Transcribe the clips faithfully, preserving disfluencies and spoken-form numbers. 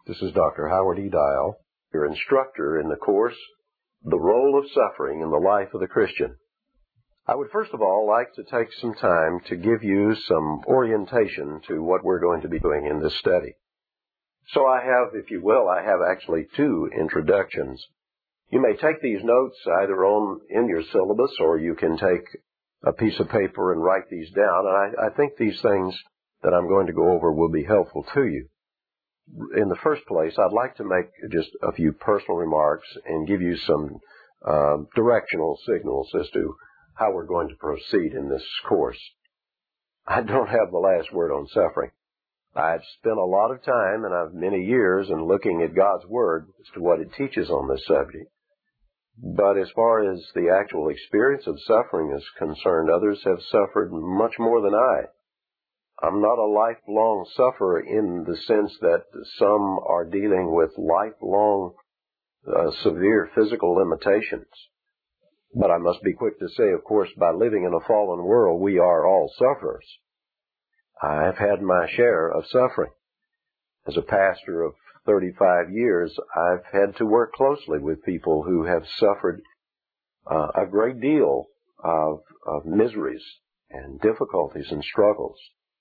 This is Doctor Howard E. Dial, your instructor in the course, The Role of Suffering in the Life of the Christian. I would first of all like to take some time to give you some orientation to what we're going to be doing in this study. So I have, if you will, I have actually two introductions. You may take these notes either on in your syllabus, or you can take a piece of paper and write these down. And I, I think these things that I'm going to go over will be helpful to you. In the first place, I'd like to make just a few personal remarks and give you some uh, directional signals as to how we're going to proceed in this course. I don't have the last word on suffering. I've spent a lot of time, and I've many years, in looking at God's Word as to what it teaches on this subject. But as far as the actual experience of suffering is concerned, others have suffered much more than I. I'm not a lifelong sufferer in the sense that some are dealing with lifelong uh, severe physical limitations. But I must be quick to say, of course, by living in a fallen world, we are all sufferers. I've had my share of suffering. As a pastor of thirty-five years, I've had to work closely with people who have suffered uh, a great deal of, of miseries and difficulties and struggles.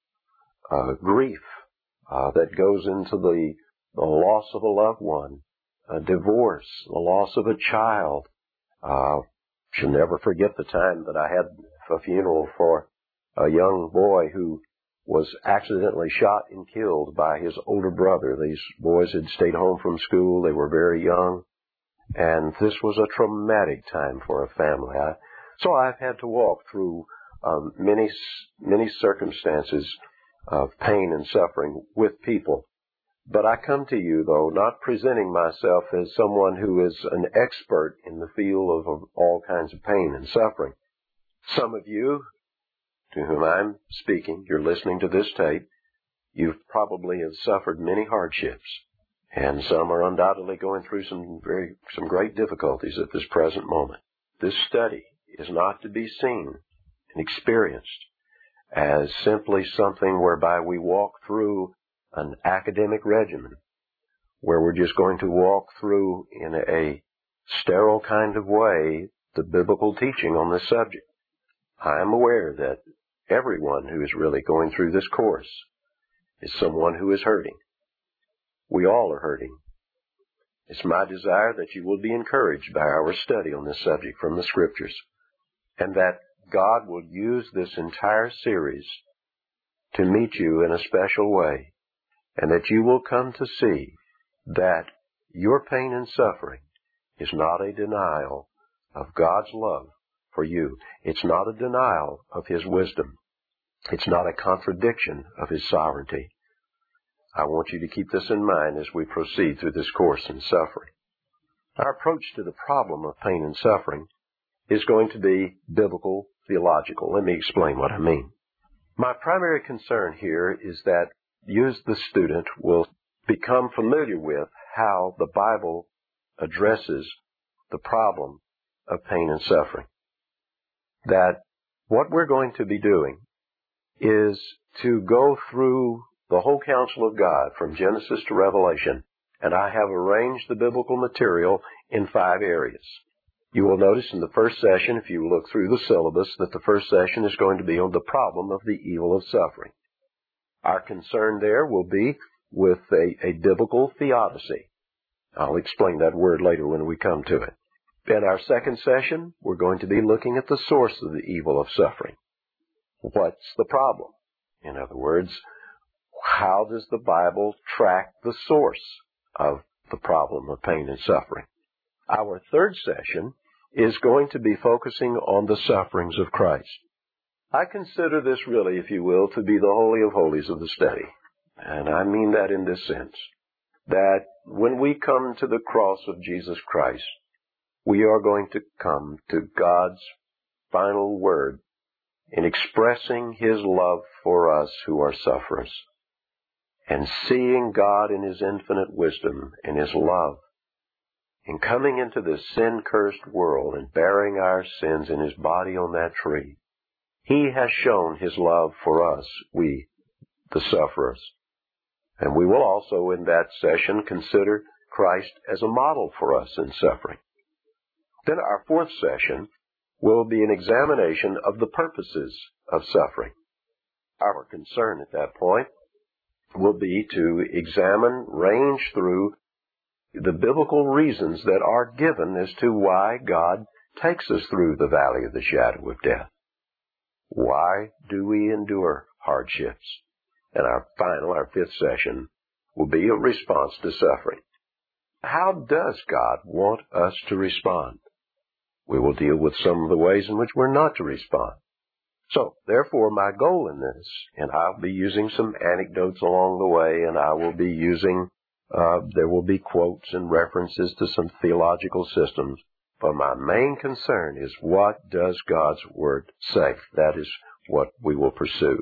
Uh, grief uh, that goes into the, the loss of a loved one, a divorce, the loss of a child. Uh, shall never forget the time that I had a funeral for a young boy who was accidentally shot and killed by his older brother. These boys had stayed home from school. They were very young, and this was a traumatic time for a family. I, so I've had to walk through um, many, many circumstances of pain and suffering with people. But I come to you, though, not presenting myself as someone who is an expert in the field of, of all kinds of pain and suffering. Some of you to whom I'm speaking, you're listening to this tape, you probably have suffered many hardships, and some are undoubtedly going through some very, some great difficulties at this present moment. This study is not to be seen and experienced as simply something whereby we walk through an academic regimen, where we're just going to walk through in a sterile kind of way the biblical teaching on this subject. I am aware that everyone who is really going through this course is someone who is hurting. We all are hurting. It's my desire that you will be encouraged by our study on this subject from the Scriptures, and that God will use this entire series to meet you in a special way, and that you will come to see that your pain and suffering is not a denial of God's love for you. It's not a denial of His wisdom. It's not a contradiction of His sovereignty. I want you to keep this in mind as we proceed through this course in suffering. Our approach to the problem of pain and suffering is going to be biblical, theological. Let me explain what I mean. My primary concern here is that you as the student will become familiar with how the Bible addresses the problem of pain and suffering. That what we're going to be doing is to go through the whole counsel of God from Genesis to Revelation, and I have arranged the biblical material in five areas. You will notice in the first session, if you look through the syllabus, that the first session is going to be on the problem of the evil of suffering. Our concern there will be with a, a biblical theodicy. I'll explain that word later when we come to it. In our second session, we're going to be looking at the source of the evil of suffering. What's the problem? In other words, how does the Bible track the source of the problem of pain and suffering? Our third session is going to be focusing on the sufferings of Christ. I consider this really, if you will, to be the holy of holies of the study. And I mean that in this sense, that when we come to the cross of Jesus Christ, we are going to come to God's final word in expressing His love for us who are sufferers, and seeing God in His infinite wisdom and His love, in coming into this sin-cursed world and bearing our sins in His body on that tree. He has shown His love for us, we, the sufferers. And we will also in that session consider Christ as a model for us in suffering. Then our fourth session will be an examination of the purposes of suffering. Our concern at that point will be to examine, range through the biblical reasons that are given as to why God takes us through the valley of the shadow of death. Why do we endure hardships? And our final, our fifth session, will be a response to suffering. How does God want us to respond? We will deal with some of the ways in which we're not to respond. So, therefore, my goal in this, and I'll be using some anecdotes along the way, and I will be using, uh, there will be quotes and references to some theological systems, but my main concern is what does God's Word say? That is what we will pursue.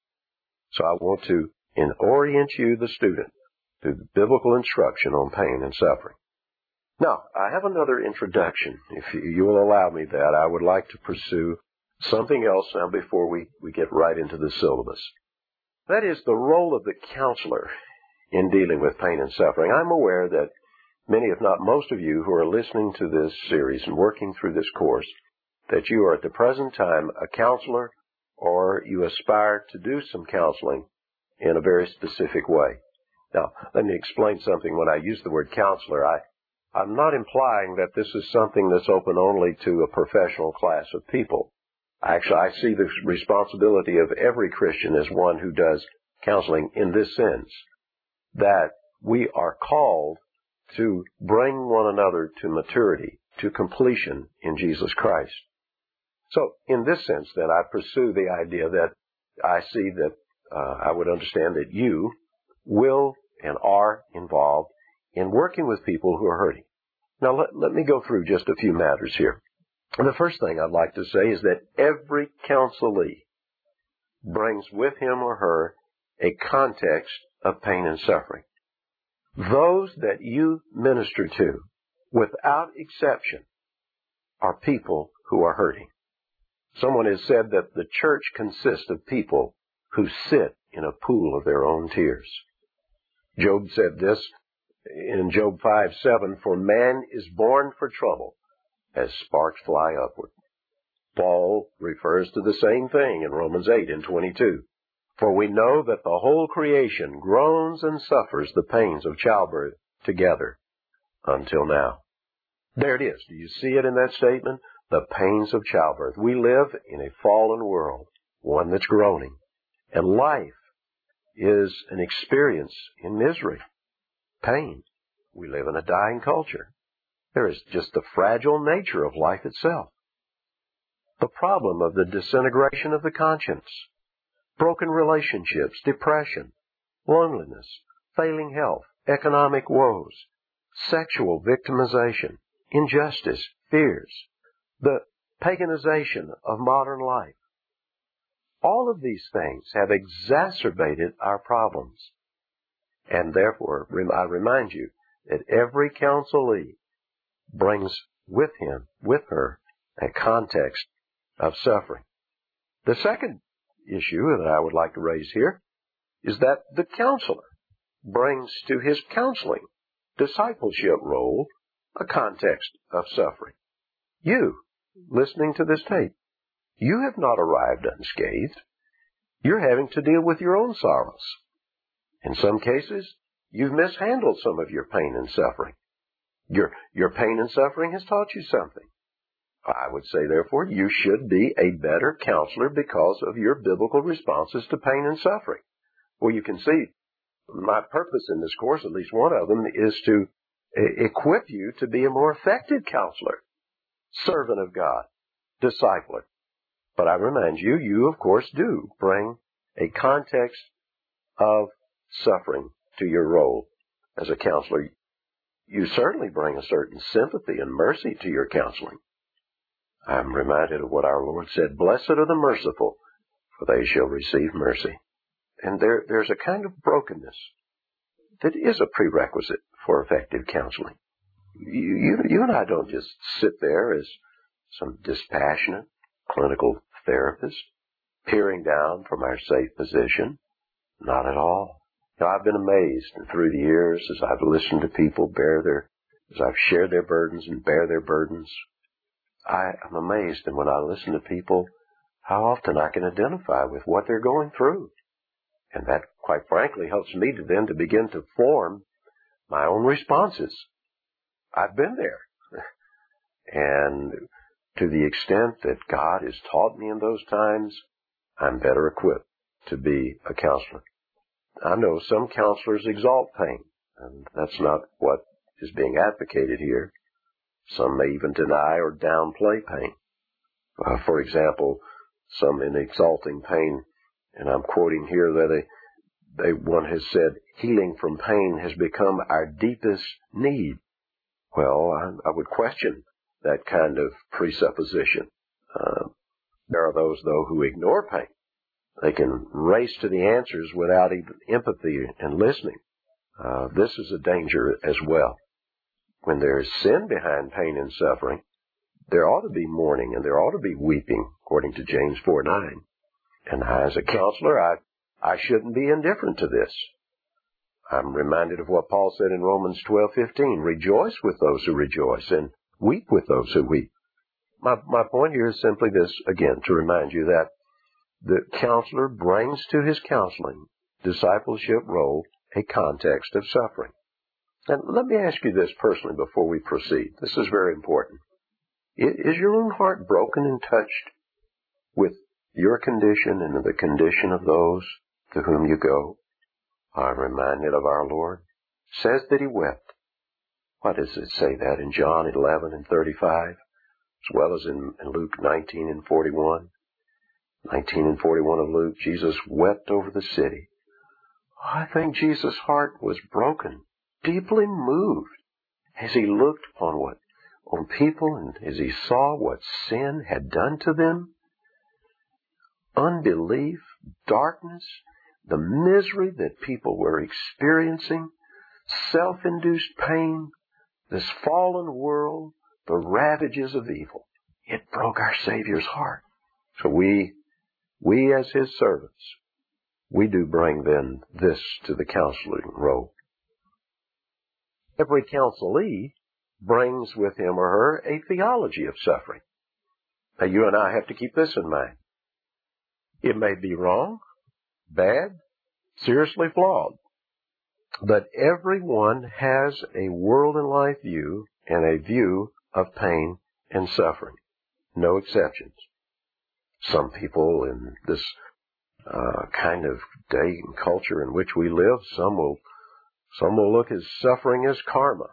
So I want to in orient you, the student, to the biblical instruction on pain and suffering. Now, I have another introduction. If you will allow me that, I would like to pursue something else now before we, we get right into the syllabus. That is the role of the counselor in dealing with pain and suffering. I'm aware that many, if not most of you who are listening to this series and working through this course, that you are at the present time a counselor or you aspire to do some counseling in a very specific way. Now, let me explain something. When I use the word counselor, I, I'm not implying that this is something that's open only to a professional class of people. Actually, I see the responsibility of every Christian as one who does counseling in this sense, that we are called to bring one another to maturity, to completion in Jesus Christ. So, in this sense, then, I pursue the idea that I see that uh, I would understand that you will and are involved in working with people who are hurting. Now, let, let me go through just a few matters here. And the first thing I'd like to say is that every counselee brings with him or her a context of pain and suffering. Those that you minister to, without exception, are people who are hurting. Someone has said that the church consists of people who sit in a pool of their own tears. Job said this in Job five seven, "For man is born for trouble, as sparks fly upward." Paul refers to the same thing in Romans eight and twenty-two. "For we know that the whole creation groans and suffers the pains of childbirth together until now." There it is. Do you see it in that statement? The pains of childbirth. We live in a fallen world, one that's groaning. And life is an experience in misery, pain. We live in a dying culture. There is just the fragile nature of life itself. The problem of the disintegration of the conscience, broken relationships, depression, loneliness, failing health, economic woes, sexual victimization, injustice, fears, the paganization of modern life. All of these things have exacerbated our problems. And therefore, I remind you that every counselee brings with him, with her, a context of suffering. The second issue that I would like to raise here is that the counselor brings to his counseling discipleship role a context of suffering. You, listening to this tape, you have not arrived unscathed. You're having to deal with your own sorrows. In some cases, you've mishandled some of your pain and suffering. Your, your pain and suffering has taught you something. I would say, therefore, you should be a better counselor because of your biblical responses to pain and suffering. Well, you can see my purpose in this course, at least one of them, is to equip you to be a more effective counselor, servant of God, discipler. But I remind you, you of course do bring a context of suffering to your role as a counselor. You certainly bring a certain sympathy and mercy to your counseling. I'm reminded of what our Lord said, "Blessed are the merciful, for they shall receive mercy." And there, there's a kind of brokenness that is a prerequisite for effective counseling. You, you, you and I don't just sit there as some dispassionate clinical therapist, peering down from our safe position. Not at all. Now, I've been amazed through the years as I've listened to people bear their, as I've shared their burdens and bear their burdens. I am amazed, and when I listen to people, how often I can identify with what they're going through. And that, quite frankly, helps me to then to begin to form my own responses. I've been there. And to the extent that God has taught me in those times, I'm better equipped to be a counselor. I know some counselors exalt pain, and that's not what is being advocated here. Some may even deny or downplay pain. Uh, for example, some in exalting pain, and I'm quoting here that they, they, one has said, healing from pain has become our deepest need. Well, I, I would question that kind of presupposition. Uh, there are those, though, who ignore pain. They can race to the answers without even empathy and listening. Uh, this is a danger as well. When there is sin behind pain and suffering, there ought to be mourning and there ought to be weeping, according to James four nine. And as a counselor, I, I shouldn't be indifferent to this. I'm reminded of what Paul said in Romans twelve fifteen, rejoice with those who rejoice and weep with those who weep. My, my point here is simply this, again, to remind you that the counselor brings to his counseling discipleship role a context of suffering. And let me ask you this personally before we proceed. This is very important. Is your own heart broken and touched with your condition and the condition of those to whom you go? I'm reminded of our Lord. It says that he wept. Why does it say that in John eleven and thirty-five, as well as in, in Luke nineteen and forty-one? nineteen and forty-one of Luke, Jesus wept over the city. I think Jesus' heart was broken, deeply moved, as he looked upon what, on people and as he saw what sin had done to them. Unbelief, darkness, the misery that people were experiencing, self-induced pain, this fallen world, the ravages of evil. It broke our Savior's heart. So we, we as his servants, we do bring then this to the counseling role. Every counselee brings with him or her a theology of suffering. Now you and I have to keep this in mind. It may be wrong, bad, seriously flawed, but everyone has a world and life view and a view of pain and suffering. No exceptions. Some people in this uh, kind of day and culture in which we live, some will some will look at suffering as karma.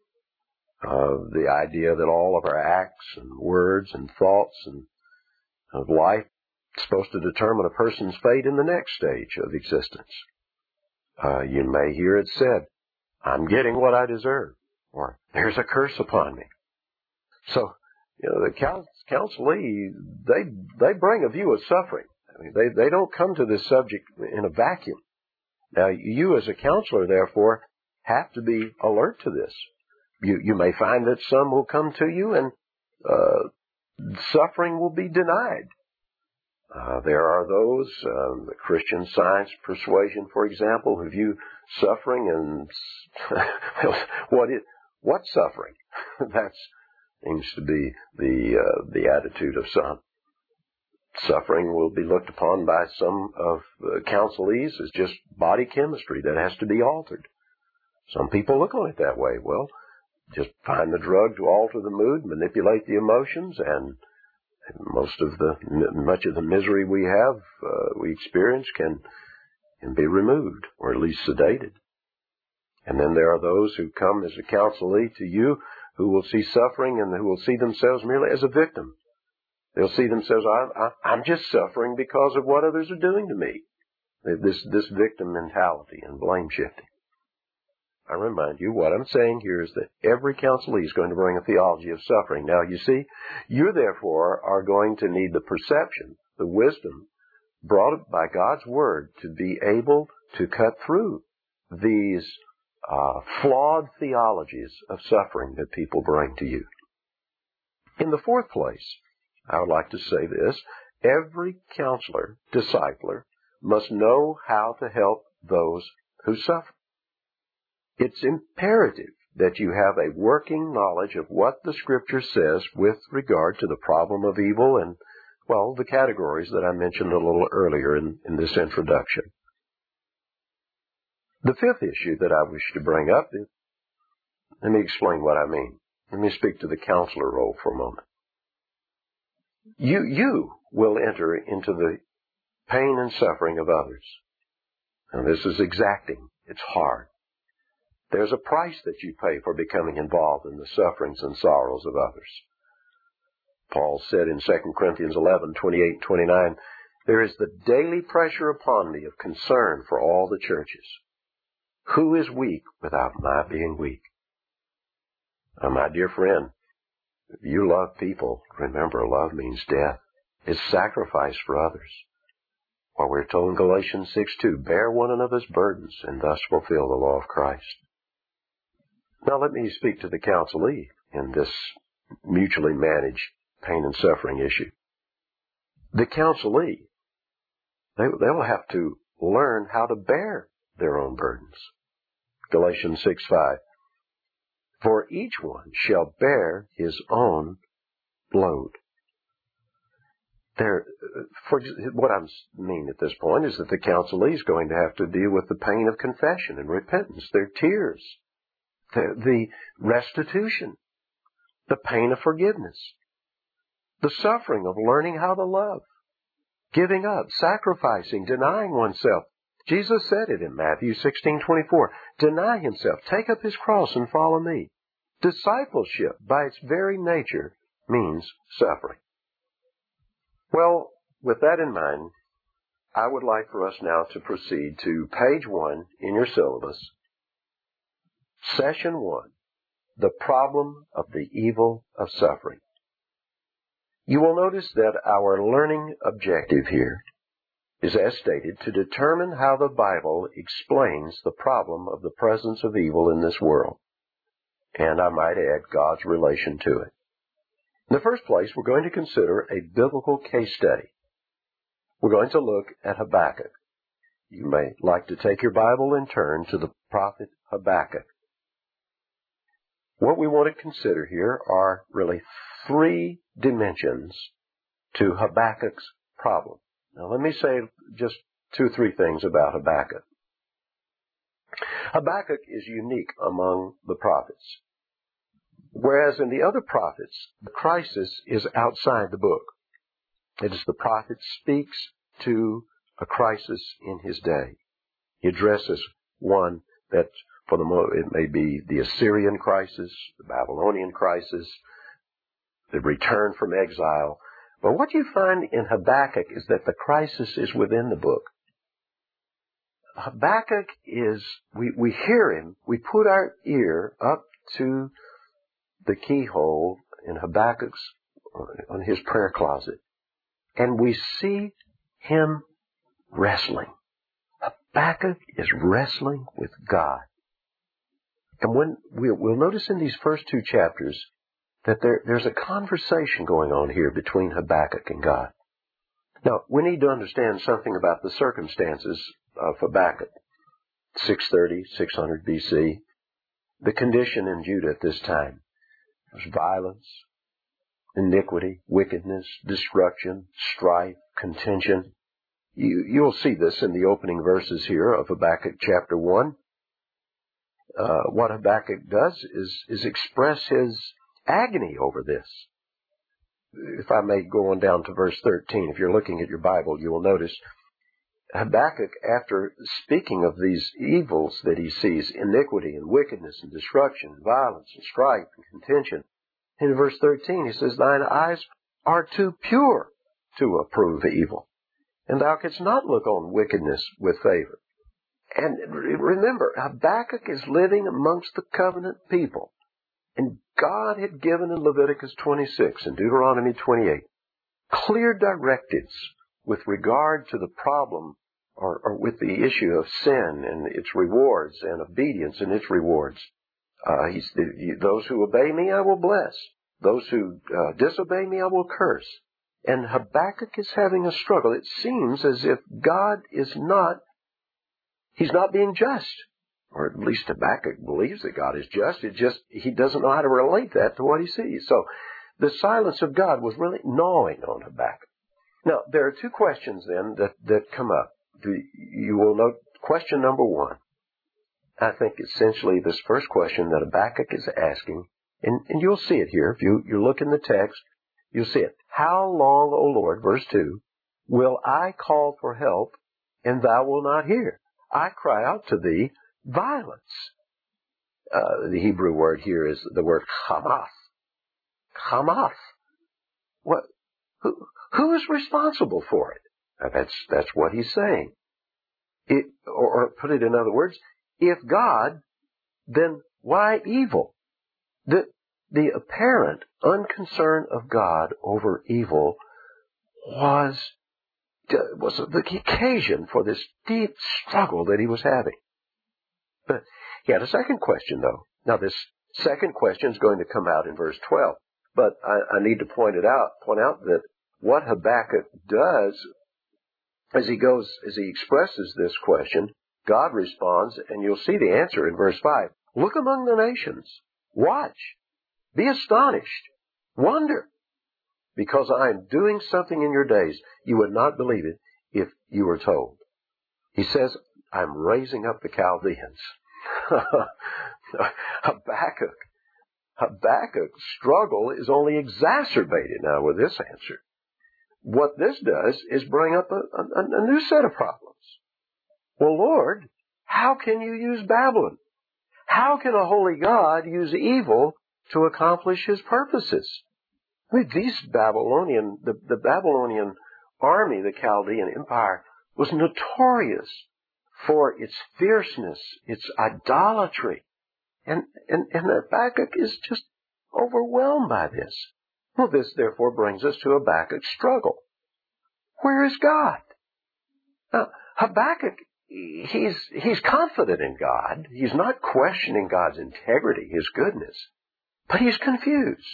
Uh, the idea that all of our acts and words and thoughts and of life are supposed to determine a person's fate in the next stage of existence. Uh, you may hear it said, I'm getting what I deserve, or there's a curse upon me. So, you know, the counselee, they, they bring a view of suffering. I mean, they, they don't come to this subject in a vacuum. Now, you as a counselor, therefore, have to be alert to this. You, you may find that some will come to you and, uh, suffering will be denied. Uh, there are those, um, the Christian Science persuasion, for example, who view suffering and what is, what suffering? That seems to be the, uh, the attitude of some. Suffering will be looked upon by some of the counselees as just body chemistry that has to be altered. Some people look on it that way. Well, just find the drug to alter the mood, manipulate the emotions, and most of the, much of the misery we have, uh, we experience can, can be removed, or at least sedated. And then there are those who come as a counselee to you who will see suffering and who will see themselves merely as a victim. They'll see themselves, I, I, I'm just suffering because of what others are doing to me. This, this victim mentality and blame shifting. I remind you, what I'm saying here is that every counselee is going to bring a theology of suffering. Now, you see, you therefore are going to need the perception, the wisdom brought by God's Word to be able to cut through these uh, flawed theologies of suffering that people bring to you. In the fourth place, I would like to say this: every counselor, discipler, must know how to help those who suffer. It's imperative that you have a working knowledge of what the Scripture says with regard to the problem of evil and, well, the categories that I mentioned a little earlier in, in this introduction. The fifth issue that I wish to bring up is, let me explain what I mean. Let me speak to the counselor role for a moment. You, you will enter into the pain and suffering of others. And this is exacting. It's hard. There's a price that you pay for becoming involved in the sufferings and sorrows of others. Paul said in Second Corinthians eleven, twenty-eight and twenty-nine, there is the daily pressure upon me of concern for all the churches. Who is weak without my being weak? Now, my dear friend, if you love people, remember love means death. It's sacrifice for others. While we're told in Galatians six two, bear one another's burdens and thus fulfill the law of Christ. Now let me speak to the counselee in this mutually managed pain and suffering issue. The counselee, they, they will have to learn how to bear their own burdens. Galatians six five, for each one shall bear his own load. There, for what I mean at this point is that the counselee is going to have to deal with the pain of confession and repentance, their tears, the, the restitution, the pain of forgiveness, the suffering of learning how to love, giving up, sacrificing, denying oneself. Jesus said it in Matthew sixteen twenty-four, deny himself, take up his cross and follow me. Discipleship, by its very nature, means suffering. Well, with that in mind, I would like for us now to proceed to page one in your syllabus, session one, the problem of the evil of suffering. You will notice that our learning objective here is, as stated, to determine how the Bible explains the problem of the presence of evil in this world, and I might add God's relation to it. In the first place, we're going to consider a biblical case study. We're going to look at Habakkuk. You may like to take your Bible and turn to the prophet Habakkuk. What we want to consider here are really three dimensions to Habakkuk's problem. Now, let me say just two or three things about Habakkuk. Habakkuk is unique among the prophets. Whereas in the other prophets, the crisis is outside the book. It is the prophet speaks to a crisis in his day. He addresses one that, for the moment, it may be the Assyrian crisis, the Babylonian crisis, the return from exile. But what you find in Habakkuk is that the crisis is within the book. Habakkuk is, we, we hear him, we put our ear up to the keyhole in Habakkuk's, on his prayer closet, and we see him wrestling. Habakkuk is wrestling with God. And when we'll, we'll notice in these first two chapters that there, there's a conversation going on here between Habakkuk and God. Now, we need to understand something about the circumstances of Habakkuk. six thirty, six hundred B C, the condition in Judah at this time. There's violence, iniquity, wickedness, destruction, strife, contention. You, you'll see this in the opening verses here of Habakkuk chapter one. Uh, what Habakkuk does is, is express his agony over this. If I may go on down to verse thirteen, if you're looking at your Bible, you will notice Habakkuk, after speaking of these evils that he sees, iniquity and wickedness and destruction and violence and strife and contention, in verse thirteen he says, thine eyes are too pure to approve evil, and thou canst not look on wickedness with favor. And remember, Habakkuk is living amongst the covenant people. And God had given in Leviticus twenty-six and Deuteronomy twenty-eight clear directives with regard to the problem or, or with the issue of sin and its rewards and obedience and its rewards. Uh, he's, those who obey me I will bless. Those who uh, disobey me I will curse. And Habakkuk is having a struggle. It seems as if God is not He's not being just. Or at least Habakkuk believes that God is just. It just, he doesn't know how to relate that to what he sees. So the silence of God was really gnawing on Habakkuk. Now, there are two questions then that, that come up. You will note question number one. I think essentially this first question that Habakkuk is asking, and, and you'll see it here. If you, you look in the text, you'll see it. How long, O Lord, verse two, will I call for help and thou wilt not hear? I cry out to thee violence. Uh, the Hebrew word here is the word chamath. Chamath. What? Who, who is responsible for it? Now that's that's what he's saying. It, or, or put it in other words, if God, then why evil? The the apparent unconcern of God over evil was was the occasion for this deep struggle that he was having. But he had a second question, though. Now, this second question is going to come out in verse twelve. But I, I need to point it out, point out that what Habakkuk does as he goes, as he expresses this question, God responds, and you'll see the answer in verse five. Look among the nations. Watch. Be astonished. Wonder. Because I am doing something in your days. You would not believe it if you were told. He says, I'm raising up the Chaldeans. Habakkuk. Habakkuk's struggle is only exacerbated now with this answer. What this does is bring up a, a, a new set of problems. Well, Lord, how can you use Babylon? How can a holy God use evil to accomplish his purposes? I mean, these Babylonian, the, the Babylonian army, the Chaldean Empire, was notorious for its fierceness, its idolatry. And, and, and Habakkuk is just overwhelmed by this. Well, this therefore brings us to Habakkuk's struggle. Where is God? Now, Habakkuk, he's, he's confident in God. He's not questioning God's integrity, his goodness, but he's confused.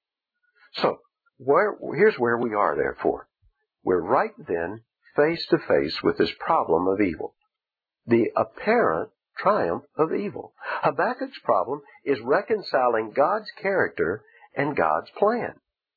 So, where, here's where we are, therefore. We're right then face to face with this problem of evil. The apparent triumph of evil. Habakkuk's problem is reconciling God's character and God's plan.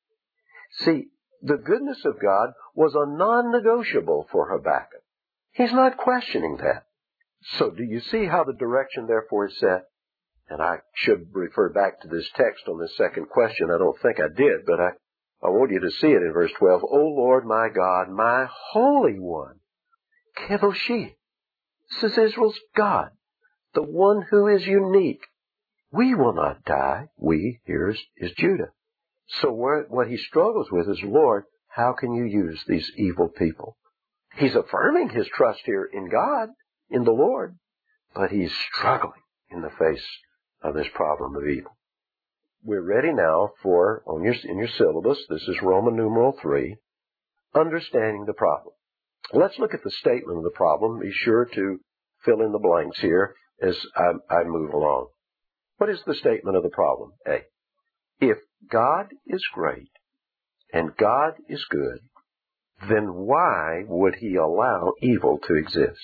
See, the goodness of God was a non-negotiable for Habakkuk. He's not questioning that. So do you see how the direction therefore is set? And I should refer back to this text on this second question. I don't think I did, but I, I want you to see it in verse twelve. O Lord my God, my Holy One, Kedoshi. This is Israel's God, the one who is unique. We will not die. We, here is, is Judah. So where, what he struggles with is, Lord, how can you use these evil people? He's affirming his trust here in God, in the Lord, but he's struggling in the face of this problem of evil. We're ready now for, on your, in your syllabus, this is Roman numeral three, understanding the problem. Let's look at the statement of the problem. Be sure to fill in the blanks here as I, I move along. What is the statement of the problem? A. If God is great and God is good, then why would he allow evil to exist?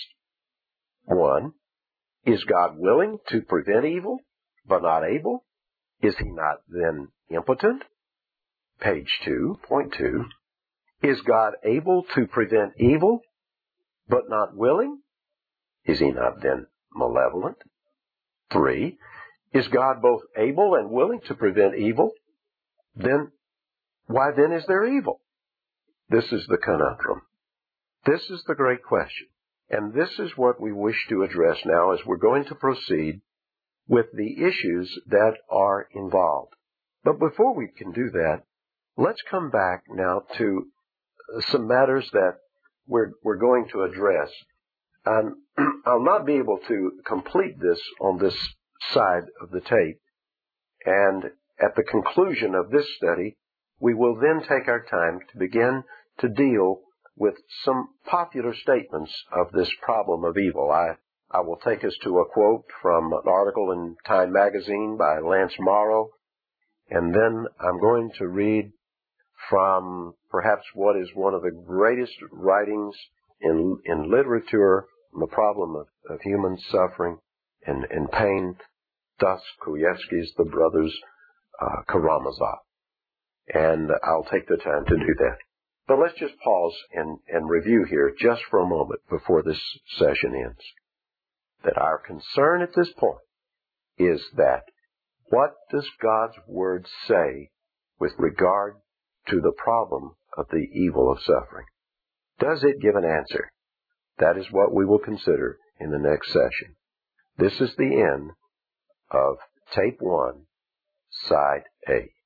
One, is God willing to prevent evil, but not able? Is he not then impotent? Page two, point two. Is God able to prevent evil, but not willing? Is he not then malevolent? Three, is God both able and willing to prevent evil? Then, why then is there evil? This is the conundrum. This is the great question. And this is what we wish to address now as we're going to proceed with the issues that are involved. But before we can do that, let's come back now to some matters that we're, we're going to address. Um, I'll not be able to complete this on this side of the tape. And at the conclusion of this study, we will then take our time to begin to deal with some popular statements of this problem of evil. I, I will take us to a quote from an article in Time magazine by Lance Morrow, and then I'm going to read from perhaps what is one of the greatest writings in, in literature the problem of, of human suffering and, and pain, Dostoevsky's The Brothers uh, Karamazov. And I'll take the time to do that. But let's just pause and, and review here just for a moment before this session ends. That our concern at this point is that what does God's Word say with regard to the problem of the evil of suffering? Does it give an answer? That is what we will consider in the next session. This is the end of Tape one, Side A.